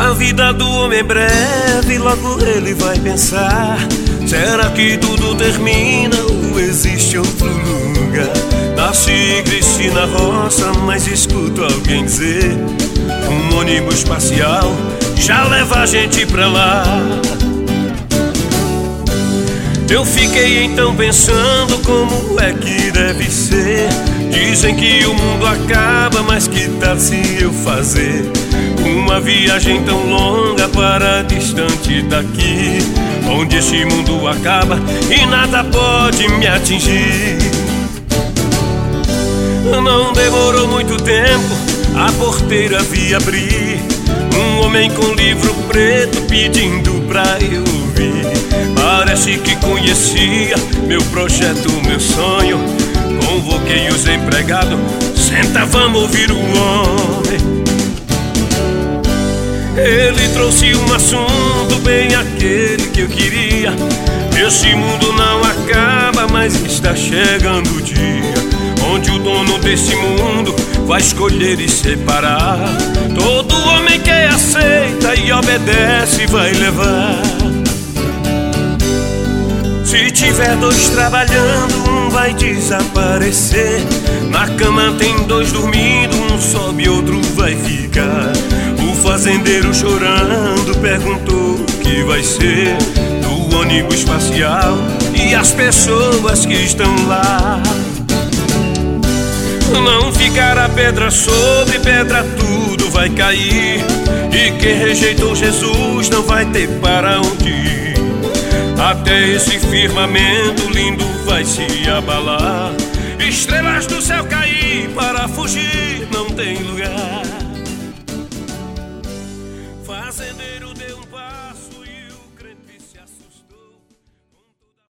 A vida do homem é breve, logo ele vai pensar: será que tudo termina ou existe outro lugar? Nasci e cresci na roça, mas escuto alguém dizer: um ônibus espacial já leva a gente pra lá. Eu fiquei então pensando como é que deve ser. Dizem que o mundo acaba, mas que tal se eu fazer uma viagem tão longa para distante daqui, onde este mundo acaba e nada pode me atingir. Não demorou muito tempo, a porteira vi abrir um homem com livro preto pedindo pra eu ouvir. Parece que conhecia meu projeto, meu sonho. Convoquei os empregados, senta, vamos ouvir o homem. Ele trouxe um assunto, bem aquele que eu queria. Esse mundo não acaba, mas está chegando o dia onde o dono desse mundo vai escolher e separar. Todo homem que aceita e obedece vai levar. Se tiver dois trabalhando, um vai desaparecer. Na cama tem dois dormindo, um sobe, outro vai ficar. O fazendeiro chorando perguntou o que vai ser do ônibus espacial e as pessoas que estão lá. Não ficará pedra sobre pedra, tudo vai cair. E quem rejeitou Jesus não vai ter para onde ir. Até esse firmamento lindo vai se abalar. Estrelas do céu cair, para fugir não tem lugar. Fazendo